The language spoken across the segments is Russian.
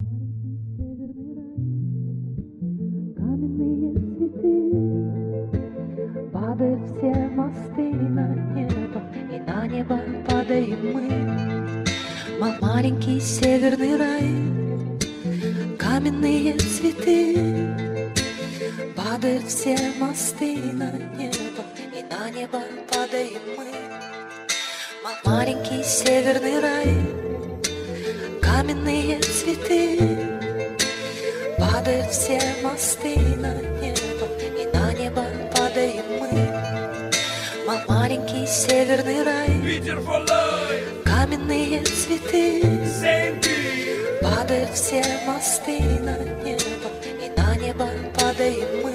Каменные цветы, падают все мосты на небо, и на небо падаем мы. Маленький северный рай, каменные цветы, падают все мосты на небо, и на небо падаем мы. Маленький северный рай, каменные цветы, падают все мосты на небо, и на небо падаем мы. Маленький северный рай, каменные цветы, падают все мосты на небо, и на небо падаем мы.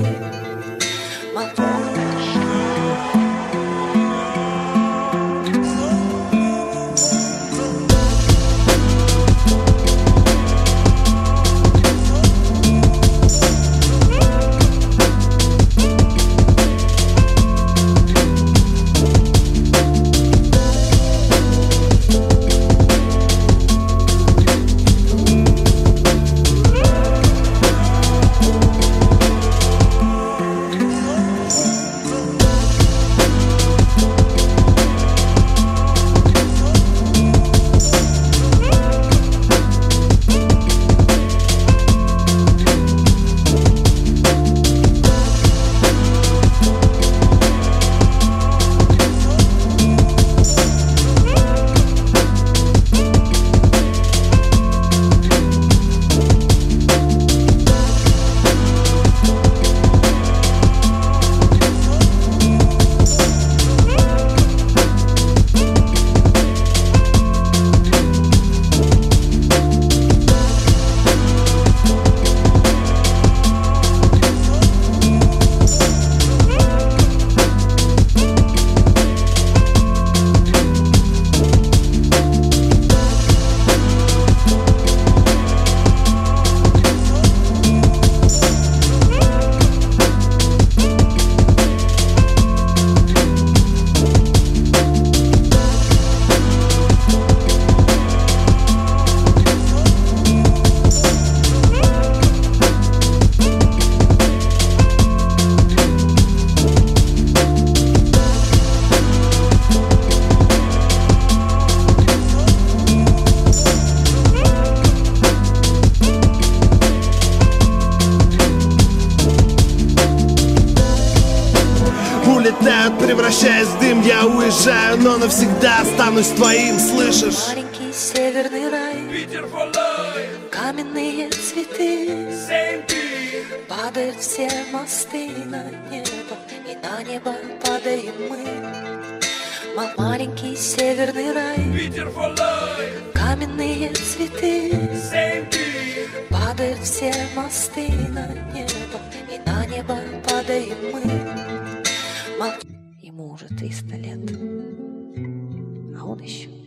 Улетают, превращаясь в дым, я уезжаю, но навсегда останусь твоим, слышишь? Маленький северный рай, каменные цветы, падают все мосты на небо, и на небо падаем мы. Маленький северный рай, каменные цветы, падают все мосты на небо, и на небо падаем мы. Ему уже 300 лет, а он еще